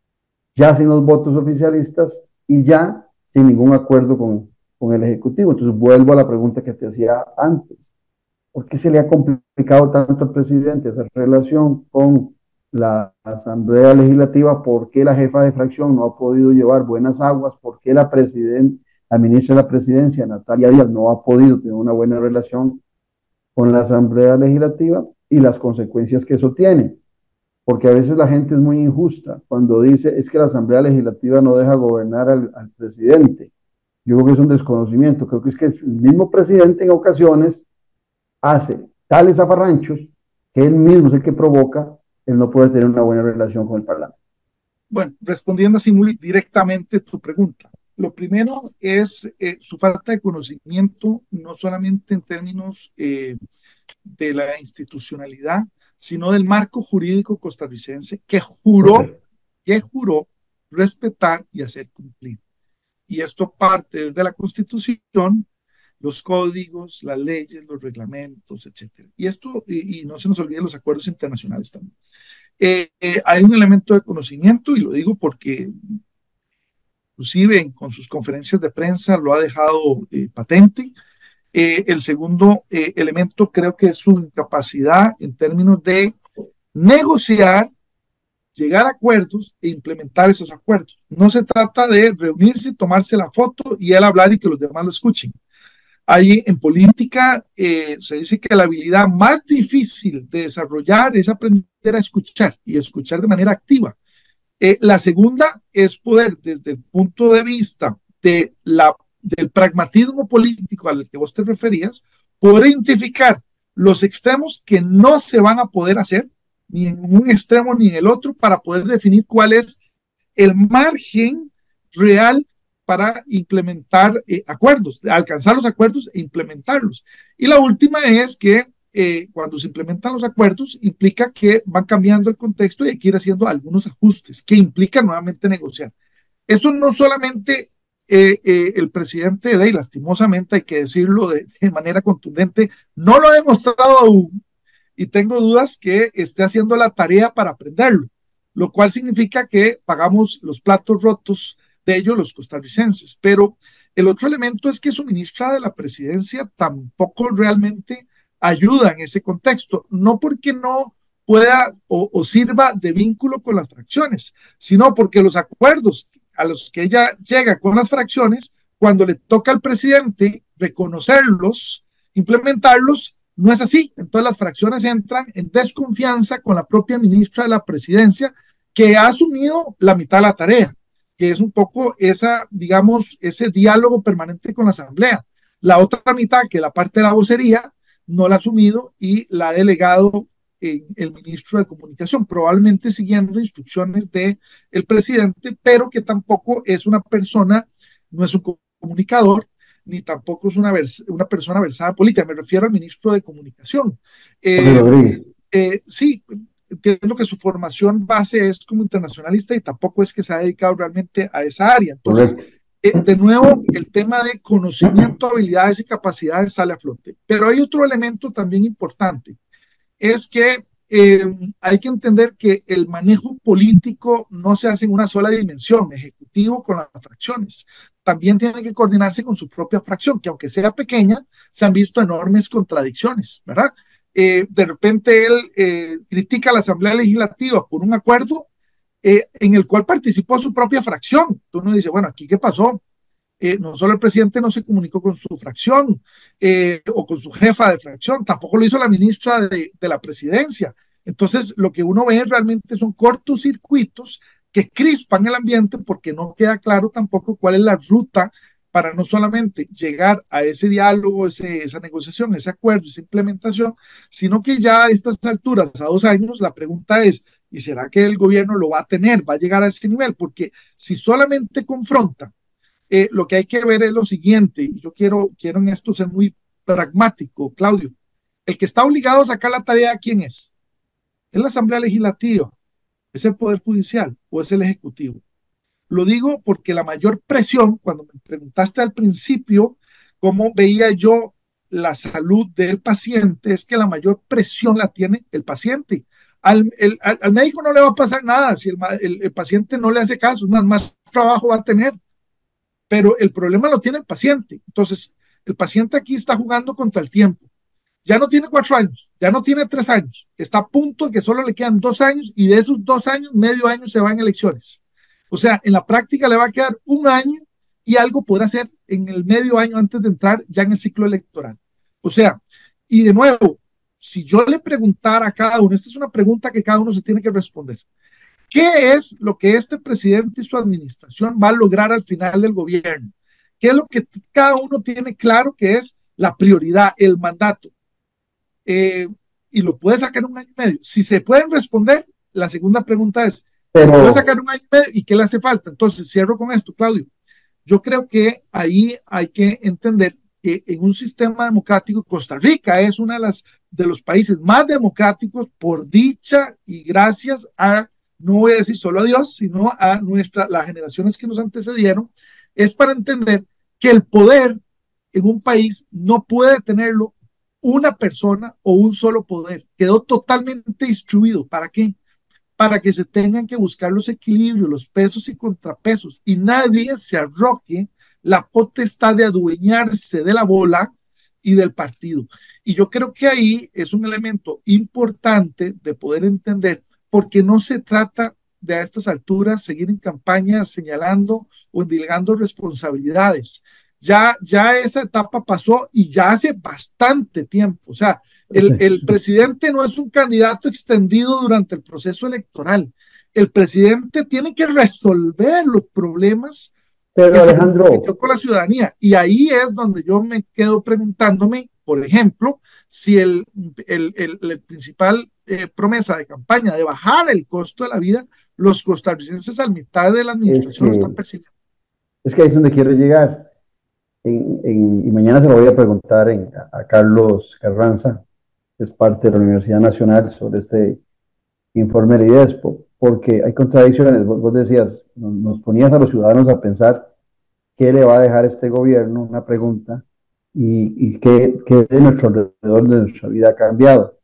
ya sin los votos oficialistas y ya sin ningún acuerdo con, con el Ejecutivo. Entonces vuelvo a la pregunta que te hacía antes. ¿Por qué se le ha complicado tanto al presidente esa relación con la Asamblea Legislativa? ¿Por qué la jefa de fracción no ha podido llevar buenas aguas? ¿Por qué la presidenta, la ministra de la Presidencia, Natalia Díaz, no ha podido tener una buena relación con la Asamblea Legislativa? Y las consecuencias que eso tiene. Porque a veces la gente es muy injusta cuando dice es que la Asamblea Legislativa no deja gobernar al, al presidente. Yo creo que es un desconocimiento. Creo que es que el mismo presidente en ocasiones hace tales zafarranchos que él mismo es el que provoca el no poder tener una buena relación con el Parlamento. Bueno, respondiendo así muy directamente tu pregunta, lo primero es eh, su falta de conocimiento, no solamente en términos eh, de la institucionalidad, sino del marco jurídico costarricense que juró, que juró respetar y hacer cumplir. Y esto parte desde la Constitución, los códigos, las leyes, los reglamentos, etcétera. Y esto, y, y no se nos olviden los acuerdos internacionales también. Eh, eh, hay un elemento de conocimiento, y lo digo porque inclusive con sus conferencias de prensa lo ha dejado eh, patente. Eh, el segundo eh, elemento creo que es su capacidad en términos de negociar, llegar a acuerdos e implementar esos acuerdos. No se trata de reunirse, tomarse la foto y él hablar y que los demás lo escuchen. Ahí en política eh, se dice que la habilidad más difícil de desarrollar es aprender a escuchar y escuchar de manera activa. Eh, la segunda es poder, desde el punto de vista de la, del pragmatismo político al que vos te referías, poder identificar los extremos que no se van a poder hacer, ni en un extremo ni en el otro, para poder definir cuál es el margen real para implementar eh, acuerdos, alcanzar los acuerdos e implementarlos. Y la última es que eh, cuando se implementan los acuerdos implica que van cambiando el contexto y hay que ir haciendo algunos ajustes que implica nuevamente negociar. Eso no solamente eh, eh, el presidente de, y lastimosamente hay que decirlo de, de manera contundente, no lo ha demostrado aún y tengo dudas que esté haciendo la tarea para aprenderlo, lo cual significa que pagamos los platos rotos de ellos los costarricenses. Pero el otro elemento es que su ministra de la Presidencia tampoco realmente ayuda en ese contexto, no porque no pueda o, o sirva de vínculo con las fracciones, sino porque los acuerdos a los que ella llega con las fracciones, cuando le toca al presidente reconocerlos, implementarlos, no es así. Entonces las fracciones entran en desconfianza con la propia ministra de la Presidencia, que ha asumido la mitad de la tarea. que es un poco esa, digamos, ese diálogo permanente con la Asamblea. La otra mitad, que la parte de la vocería, no la ha asumido y la ha delegado en el ministro de Comunicación, probablemente siguiendo instrucciones del presidente, pero que tampoco es una persona, no es un comunicador, ni tampoco es una, una persona versada en política. Me refiero al ministro de Comunicación. Eh, eh, sí, entiendo que su formación base es como internacionalista y tampoco es que se ha dedicado realmente a esa área. Entonces, eh, de nuevo, el tema de conocimiento, habilidades y capacidades sale a flote. Pero hay otro elemento también importante, es que eh, hay que entender que el manejo político no se hace en una sola dimensión, ejecutivo con las fracciones. También tiene que coordinarse con su propia fracción, que aunque sea pequeña, se han visto enormes contradicciones, ¿verdad? Eh, de repente él eh, critica a la Asamblea Legislativa por un acuerdo eh, en el cual participó su propia fracción. Uno dice, bueno, ¿aquí qué pasó? Eh, no solo el presidente no se comunicó con su fracción eh, o con su jefa de fracción, tampoco lo hizo la ministra de, de la presidencia. Entonces, lo que uno ve realmente son cortocircuitos que crispan el ambiente porque no queda claro tampoco cuál es la ruta para no solamente llegar a ese diálogo, ese, esa negociación, ese acuerdo, esa implementación, sino que ya a estas alturas, a dos años, la pregunta es, ¿y será que el gobierno lo va a tener, va a llegar a ese nivel? Porque si solamente confronta, eh, lo que hay que ver es lo siguiente, y yo quiero, quiero en esto ser muy pragmático, Claudio. El que está obligado a sacar la tarea, ¿quién es? ¿Es la Asamblea Legislativa? ¿Es el Poder Judicial o es el Ejecutivo? Lo digo porque la mayor presión, cuando me preguntaste al principio cómo veía yo la salud del paciente, es que la mayor presión la tiene el paciente. Al, el, al, al médico no le va a pasar nada si el, el, el paciente no le hace caso, más, más trabajo va a tener, pero el problema lo tiene el paciente. Entonces, el paciente aquí está jugando contra el tiempo. Ya no tiene cuatro años, ya no tiene tres años, está a punto de que solo le quedan dos años y de esos dos años, medio año se va en elecciones. O sea, en la práctica le va a quedar un año y algo podrá hacer en el medio año antes de entrar ya en el ciclo electoral. O sea, y de nuevo, si yo le preguntara a cada uno, esta es una pregunta que cada uno se tiene que responder. ¿Qué es lo que este presidente y su administración va a lograr al final del gobierno? ¿Qué es lo que cada uno tiene claro que es la prioridad, el mandato? Eh, y lo puede sacar en un año y medio. Si se pueden responder, la segunda pregunta es, Pero... ¿puede sacar un año y medio y qué le hace falta? Entonces, cierro con esto, Claudio. Yo creo que ahí hay que entender que en un sistema democrático, Costa Rica es uno de, las, de los países más democráticos por dicha y gracias a, no voy a decir solo a Dios, sino a nuestra, las generaciones que nos antecedieron, es para entender que el poder en un país no puede tenerlo una persona o un solo poder. Quedó totalmente distribuido. ¿Para qué? Para que se tengan que buscar los equilibrios, los pesos y contrapesos, y nadie se arroje la potestad de adueñarse de la bola y del partido. Y yo creo que ahí es un elemento importante de poder entender, porque no se trata de a estas alturas seguir en campaña señalando o endilgando responsabilidades. Ya, ya esa etapa pasó y ya hace bastante tiempo. O sea, el, el presidente no es un candidato extendido durante el proceso electoral. El presidente tiene que resolver los problemas Pero, que Alejandro, se cometió con la ciudadanía. Y ahí es donde yo me quedo preguntándome, por ejemplo, si el, el, el, el principal eh, promesa de campaña de bajar el costo de la vida, los costarricenses a mitad de la administración es que, lo están percibiendo. Es que ahí es donde quiero llegar. En, en, y mañana se lo voy a preguntar en, a, a Carlos Carranza, que es parte de la Universidad Nacional, sobre este informe de IDESPO, porque hay contradicciones. Vos, vos decías, nos, nos ponías a los ciudadanos a pensar qué le va a dejar este gobierno, una pregunta, y, y qué, qué de nuestro alrededor de nuestra vida ha cambiado.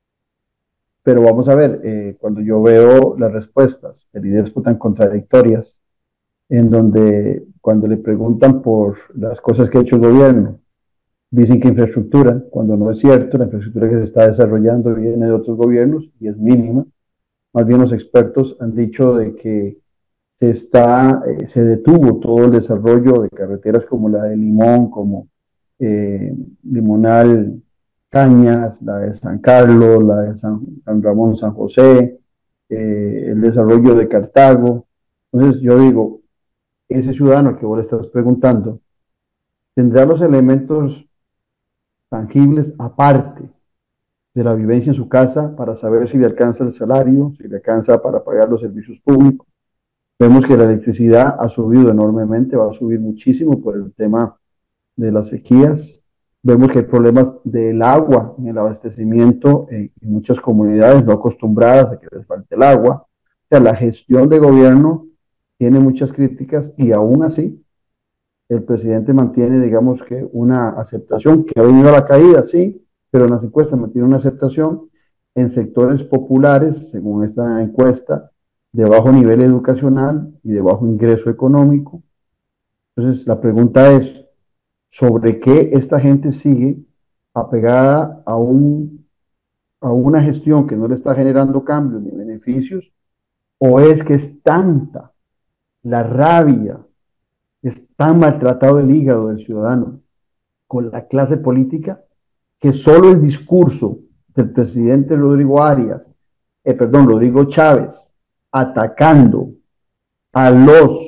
Pero vamos a ver, eh, cuando yo veo las respuestas del IDESPO tan contradictorias, en donde cuando le preguntan por las cosas que ha hecho el gobierno, dicen que infraestructura, cuando no es cierto, la infraestructura que se está desarrollando viene de otros gobiernos y es mínima. Más bien los expertos han dicho de que se, está, eh, se detuvo todo el desarrollo de carreteras como la de Limón, como eh, Limonal Cañas, la de San Carlos, la de San, San Ramón, San José, eh, el desarrollo de Cartago. Entonces yo digo, ese ciudadano al que vos le estás preguntando tendrá los elementos tangibles aparte de la vivencia en su casa para saber si le alcanza el salario, si le alcanza para pagar los servicios públicos. Vemos que la electricidad ha subido enormemente, va a subir muchísimo por el tema de las sequías. Vemos que hay problemas del agua en el abastecimiento en, en muchas comunidades no acostumbradas a que les falte el agua. O sea, la gestión de gobierno tiene muchas críticas y aún así el presidente mantiene, digamos que una aceptación que ha venido a la caída, sí, pero en las encuestas mantiene una aceptación en sectores populares, según esta encuesta, de bajo nivel educacional y de bajo ingreso económico. Entonces, la pregunta es, ¿sobre qué esta gente sigue apegada a, un, a una gestión que no le está generando cambios ni beneficios? ¿O es que es tanta la rabia, es tan maltratado el hígado del ciudadano con la clase política que solo el discurso del presidente Rodrigo Arias, eh, perdón, Rodrigo Chávez, atacando a los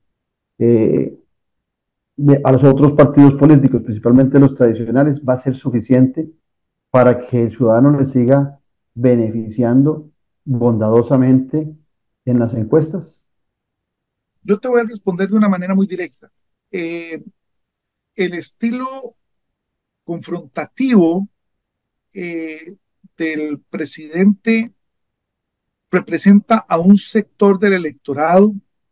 eh, de, a los otros partidos políticos, principalmente los tradicionales, va a ser suficiente para que el ciudadano le siga beneficiando bondadosamente en las encuestas? Yo te voy a responder de una manera muy directa. Eh, el estilo confrontativo eh, del presidente representa a un sector del electorado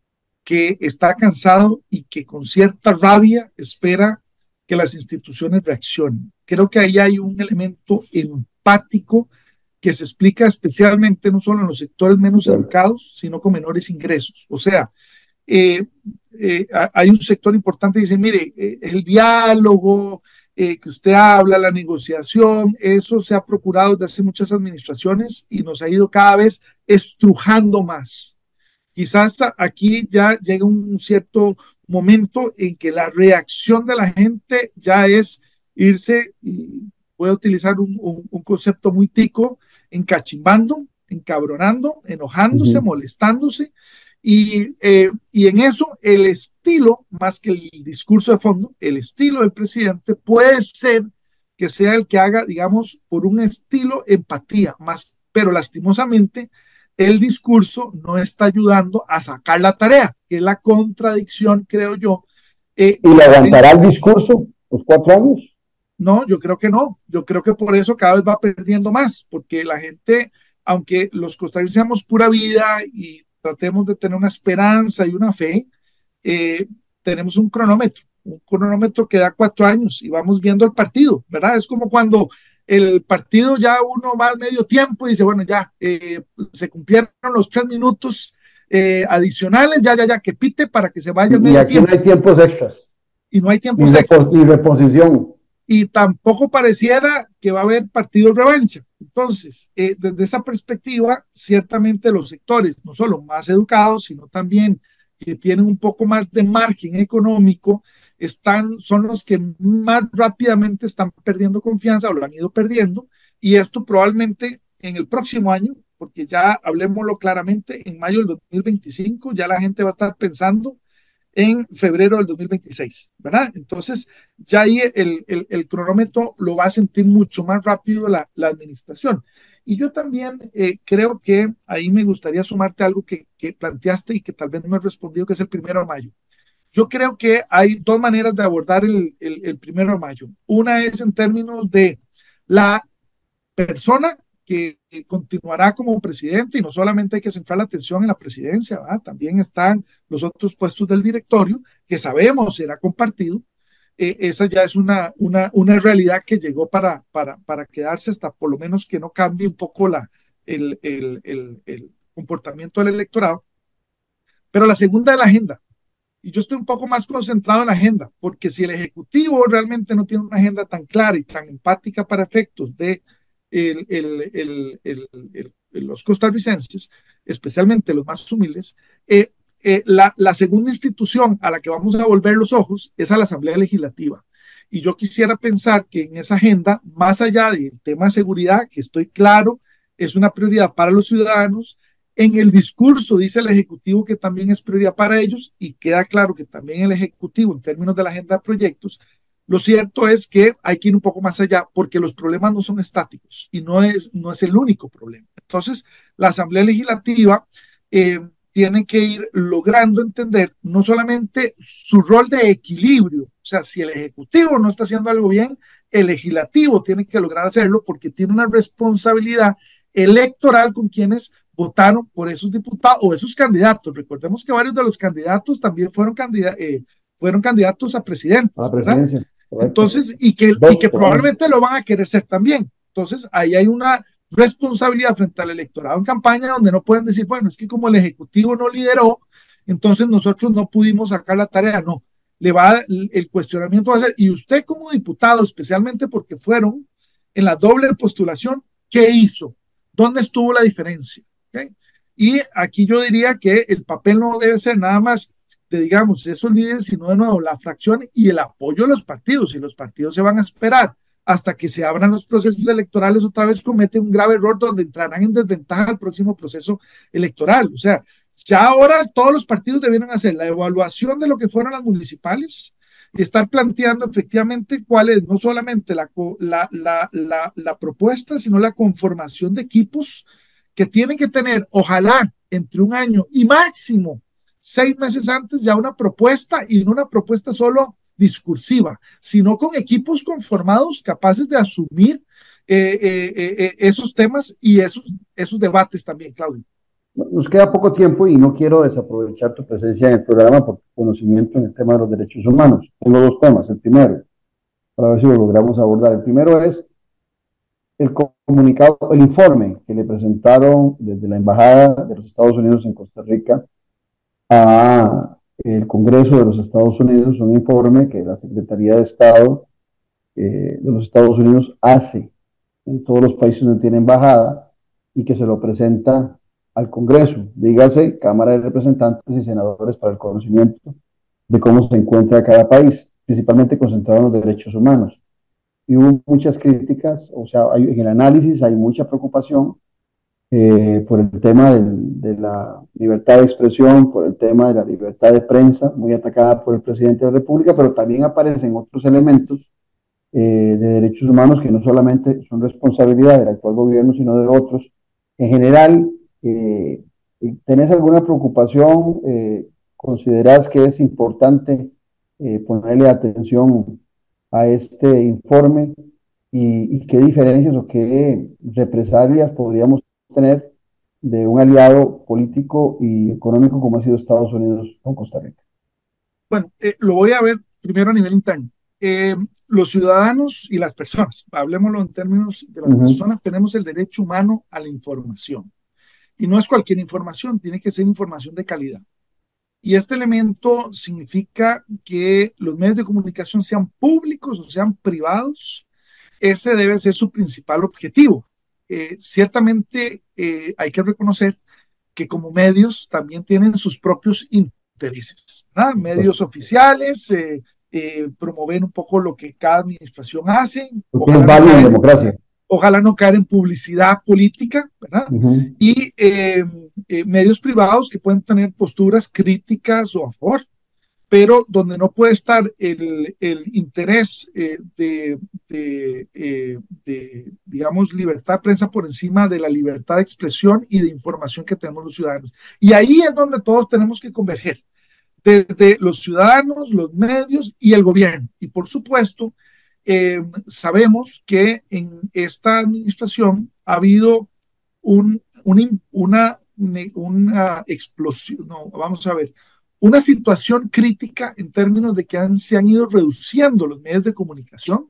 que está cansado y que con cierta rabia espera que las instituciones reaccionen. Creo que ahí hay un elemento empático que se explica especialmente no solo en los sectores menos educados, sino con menores ingresos. O sea, eh, eh, hay un sector importante que dice, mire, eh, el diálogo eh, que usted habla, la negociación, eso se ha procurado desde hace muchas administraciones y nos ha ido cada vez estrujando más. Quizás aquí ya llega un cierto momento en que la reacción de la gente ya es irse, y voy a utilizar un, un, un concepto muy tico, encachimbando, encabronando, enojándose, uh-huh. molestándose, y, eh, y en eso el estilo, más que el discurso de fondo, el estilo del presidente puede ser que sea el que haga, digamos, por un estilo empatía, más, pero lastimosamente el discurso no está ayudando a sacar la tarea, que es la contradicción, creo yo. Eh, ¿Y le aguantará el discurso los cuatro años? No, yo creo que no. Yo creo que por eso cada vez va perdiendo más, porque la gente, aunque los costarricenses seamos pura vida y tratemos de tener una esperanza y una fe, eh, tenemos un cronómetro, un cronómetro que da cuatro años y vamos viendo el partido, ¿verdad? Es como cuando el partido ya uno va al medio tiempo y dice, bueno, ya eh, se cumplieron los tres minutos eh, adicionales, ya, ya, ya, que pite para que se vaya al medio tiempo. Y aquí no hay tiempos extras. Y no hay tiempos y extras. Y reposición. Y tampoco pareciera que va a haber partido revancha. Entonces, eh, desde esa perspectiva, ciertamente los sectores, no solo más educados, sino también que tienen un poco más de margen económico, están, son los que más rápidamente están perdiendo confianza o lo han ido perdiendo, y esto probablemente en el próximo año, porque ya hablemoslo claramente, en mayo del dos mil veinticinco ya la gente va a estar pensando en febrero del dos mil veintiséis, ¿verdad? Entonces ya ahí el, el, el cronómetro lo va a sentir mucho más rápido la, la administración. Y yo también eh, creo que ahí me gustaría sumarte algo que, que planteaste y que tal vez no me he respondido, que es el primero de mayo. Yo creo que hay dos maneras de abordar el, el, el primero de mayo. Una es en términos de la persona que, que continuará como presidente, y no solamente hay que centrar la atención en la presidencia, ¿verdad? También están los otros puestos del directorio, que sabemos será compartido. Eh, esa ya es una, una, una realidad que llegó para, para, para quedarse, hasta por lo menos que no cambie un poco la, el, el, el, el comportamiento del electorado. Pero la segunda es la agenda. Y yo estoy un poco más concentrado en la agenda, porque si el Ejecutivo realmente no tiene una agenda tan clara y tan empática para efectos de el, el, el, el, el, el, los costarricenses, especialmente los más humildes, eh, eh, la, la segunda institución a la que vamos a volver los ojos es a la Asamblea Legislativa. Y yo quisiera pensar que en esa agenda, más allá del tema de seguridad, que estoy claro, es una prioridad para los ciudadanos, En el discurso dice el Ejecutivo que también es prioridad para ellos y queda claro que también el Ejecutivo, en términos de la agenda de proyectos, lo cierto es que hay que ir un poco más allá porque los problemas no son estáticos y no es, no es el único problema. Entonces, la Asamblea Legislativa eh, tiene que ir logrando entender no solamente su rol de equilibrio, o sea, si el Ejecutivo no está haciendo algo bien, el Legislativo tiene que lograr hacerlo porque tiene una responsabilidad electoral con quienes votaron por esos diputados o esos candidatos. Recordemos que varios de los candidatos también fueron, candida eh, fueron candidatos a presidente. A la presidencia. ¿Verdad? Entonces, y que, y que probablemente lo van a querer ser también. Entonces, ahí hay una responsabilidad frente al electorado en campaña donde no pueden decir, bueno, es que como el Ejecutivo no lideró, entonces nosotros no pudimos sacar la tarea. No, le va a, el cuestionamiento va a ser, y usted como diputado, especialmente porque fueron en la doble postulación, ¿qué hizo? ¿Dónde estuvo la diferencia? ¿Okay? Y aquí yo diría que el papel no debe ser nada más de, digamos, esos líderes, sino de nuevo la fracción y el apoyo de los partidos. Y los partidos se van a esperar hasta que se abran los procesos electorales, otra vez cometen un grave error donde entrarán en desventaja al próximo proceso electoral. O sea, ya ahora todos los partidos debieron hacer la evaluación de lo que fueron las municipales y estar planteando efectivamente cuál es no solamente la, la, la, la, la propuesta, sino la conformación de equipos que tienen que tener, ojalá, entre un año y máximo seis meses antes ya una propuesta, y no una propuesta solo discursiva, sino con equipos conformados capaces de asumir eh, eh, eh, esos temas y esos, esos debates también, Claudio. Nos queda poco tiempo y no quiero desaprovechar tu presencia en el programa por tu conocimiento en el tema de los derechos humanos. Tengo dos temas. El primero, para ver si lo logramos abordar. El primero es el comunicado, el informe que le presentaron desde la Embajada de los Estados Unidos en Costa Rica a el Congreso de los Estados Unidos, un informe que la Secretaría de Estado eh, de los Estados Unidos hace en todos los países donde tiene embajada y que se lo presenta al Congreso, dígase Cámara de Representantes y Senadores, para el conocimiento de cómo se encuentra cada país, principalmente concentrado en los derechos humanos. Y hubo muchas críticas, o sea, hay, en el análisis hay mucha preocupación eh, por el tema del, de la libertad de expresión, por el tema de la libertad de prensa, muy atacada por el presidente de la República, pero también aparecen otros elementos eh, de derechos humanos que no solamente son responsabilidad del actual gobierno, sino de otros. En general, eh, ¿tenés alguna preocupación? Eh, ¿Considerás que es importante eh, ponerle atención a este informe y, y qué diferencias o qué represalias podríamos tener de un aliado político y económico como ha sido Estados Unidos con Costa Rica? Bueno, eh, lo voy a ver primero a nivel interno. Eh, los ciudadanos y las personas, hablemoslo en términos de las uh-huh. personas, tenemos el derecho humano a la información. Y no es cualquier información, tiene que ser información de calidad. Y este elemento significa que los medios de comunicación, sean públicos o sean privados, ese debe ser su principal objetivo. Eh, ciertamente eh, hay que reconocer que como medios también tienen sus propios intereses, ¿verdad? Medios oficiales eh, eh, promueven un poco lo que cada administración hace. Ojalá, vale no, en democracia. Ojalá no caer en publicidad política, ¿verdad? Uh-huh. Y eh, eh, medios privados que pueden tener posturas críticas o a favor, pero donde no puede estar el, el interés eh, de, de, eh, de, digamos, libertad de prensa por encima de la libertad de expresión y de información que tenemos los ciudadanos. Y ahí es donde todos tenemos que converger, desde los ciudadanos, los medios y el gobierno. Y por supuesto, eh, sabemos que en esta administración ha habido un, un, una, una explosión, no, vamos a ver, una situación crítica en términos de que han, se han ido reduciendo los medios de comunicación,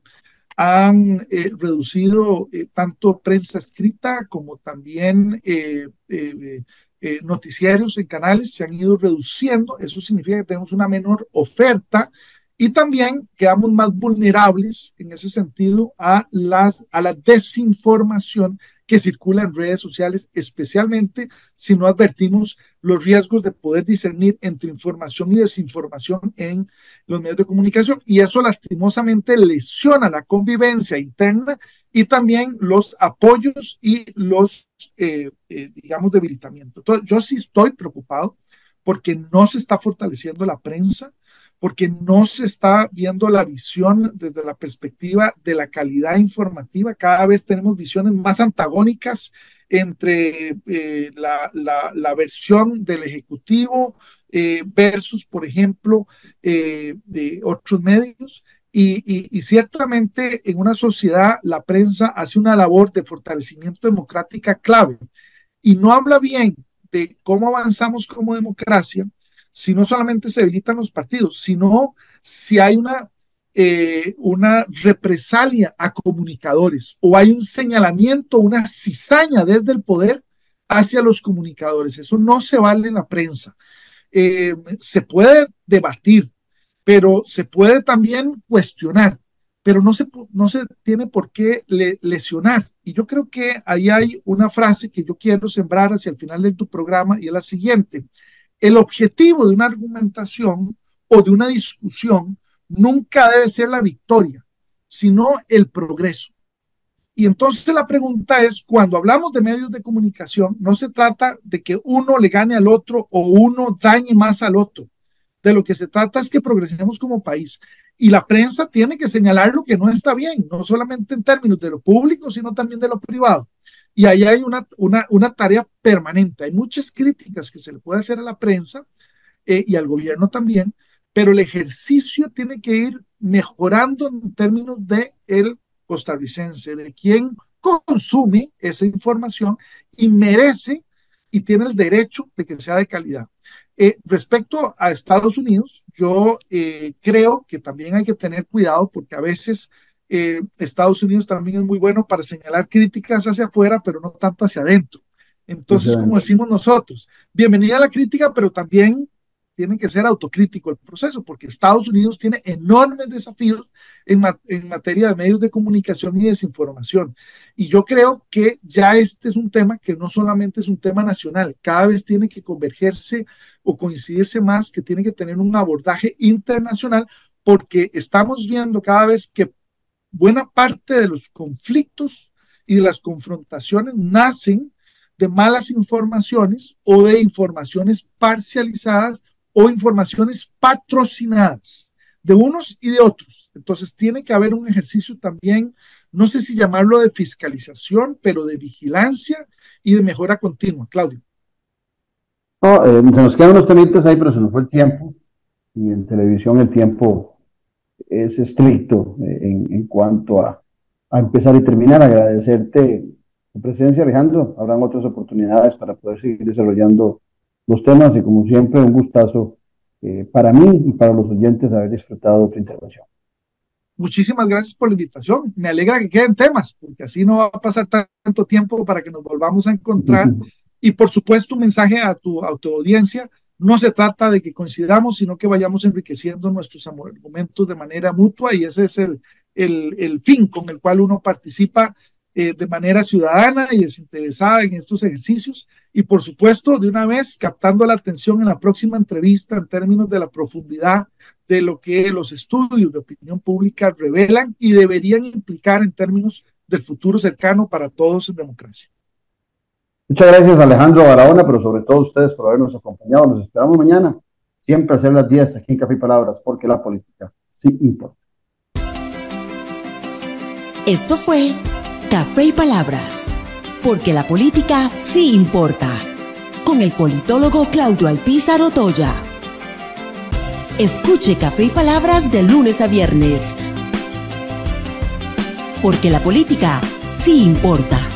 han eh, reducido eh, tanto prensa escrita como también eh, eh, eh, noticiarios en canales, se han ido reduciendo. Eso significa que tenemos una menor oferta y también quedamos más vulnerables en ese sentido a, las, a la desinformación que circula en redes sociales, especialmente si no advertimos los riesgos de poder discernir entre información y desinformación en los medios de comunicación, y eso lastimosamente lesiona la convivencia interna y también los apoyos y los, eh, eh, digamos, debilitamientos. Entonces, yo sí estoy preocupado porque no se está fortaleciendo la prensa, porque no se está viendo la visión desde la perspectiva de la calidad informativa. Cada vez tenemos visiones más antagónicas entre eh, la, la, la versión del Ejecutivo eh, versus, por ejemplo, eh, de otros medios. Y, y, y ciertamente en una sociedad la prensa hace una labor de fortalecimiento democrática clave y no habla bien de cómo avanzamos como democracia si no solamente se debilitan los partidos, sino si hay una, eh, una represalia a comunicadores o hay un señalamiento, una cizaña desde el poder hacia los comunicadores. Eso no se vale en la prensa. Eh, se puede debatir, pero se puede también cuestionar, pero no se, no se tiene por qué le, lesionar. Y yo creo que ahí hay una frase que yo quiero sembrar hacia el final de tu programa y es la siguiente. El objetivo de una argumentación o de una discusión nunca debe ser la victoria, sino el progreso. Y entonces la pregunta es, cuando hablamos de medios de comunicación, no se trata de que uno le gane al otro o uno dañe más al otro. De lo que se trata es que progresemos como país. Y la prensa tiene que señalar lo que no está bien, no solamente en términos de lo público, sino también de lo privado. Y ahí hay una, una, una tarea permanente. Hay muchas críticas que se le puede hacer a la prensa eh, y al gobierno también, pero el ejercicio tiene que ir mejorando en términos de el costarricense, de quien consume esa información y merece y tiene el derecho de que sea de calidad. Eh, respecto a Estados Unidos, yo eh, creo que también hay que tener cuidado porque a veces eh, Estados Unidos también es muy bueno para señalar críticas hacia afuera, pero no tanto hacia adentro. Entonces, sí, como decimos nosotros, bienvenida a la crítica, pero también tiene que ser autocrítico el proceso, porque Estados Unidos tiene enormes desafíos en, ma en materia de medios de comunicación y desinformación. Y yo creo que ya este es un tema que no solamente es un tema nacional, cada vez tiene que convergerse o coincidirse más, que tiene que tener un abordaje internacional, porque estamos viendo cada vez que buena parte de los conflictos y de las confrontaciones nacen de malas informaciones o de informaciones parcializadas o informaciones patrocinadas de unos y de otros. Entonces tiene que haber un ejercicio también, no sé si llamarlo de fiscalización, pero de vigilancia y de mejora continua. Claudio. No, eh, se nos quedan unos temitas ahí, pero se nos fue el tiempo. Y en televisión el tiempo es estricto eh, en, en cuanto a, a empezar y terminar. Agradecerte tu presencia, Alejandro. Habrán otras oportunidades para poder seguir desarrollando los temas y como siempre un gustazo eh, para mí y para los oyentes haber disfrutado tu intervención. Muchísimas gracias por la invitación. Me alegra que queden temas, porque así no va a pasar tanto tiempo para que nos volvamos a encontrar. Uh-huh. Y por supuesto un mensaje a tu, a tu audiencia. No se trata de que coincidamos, sino que vayamos enriqueciendo nuestros argumentos de manera mutua y ese es el, el, el fin con el cual uno participa eh, de manera ciudadana y desinteresada en estos ejercicios. Y por supuesto, de una vez, captando la atención en la próxima entrevista en términos de la profundidad de lo que los estudios de opinión pública revelan y deberían implicar en términos del futuro cercano para todos en democracia. Muchas gracias, Alejandro Barahona, pero sobre todo ustedes por habernos acompañado. Nos esperamos mañana, siempre a ser las diez aquí en Café y Palabras, porque la política sí importa. Esto fue Café y Palabras, porque la política sí importa, con el politólogo Claudio Alpizar Otoya. Escuche Café y Palabras de lunes a viernes, porque la política sí importa.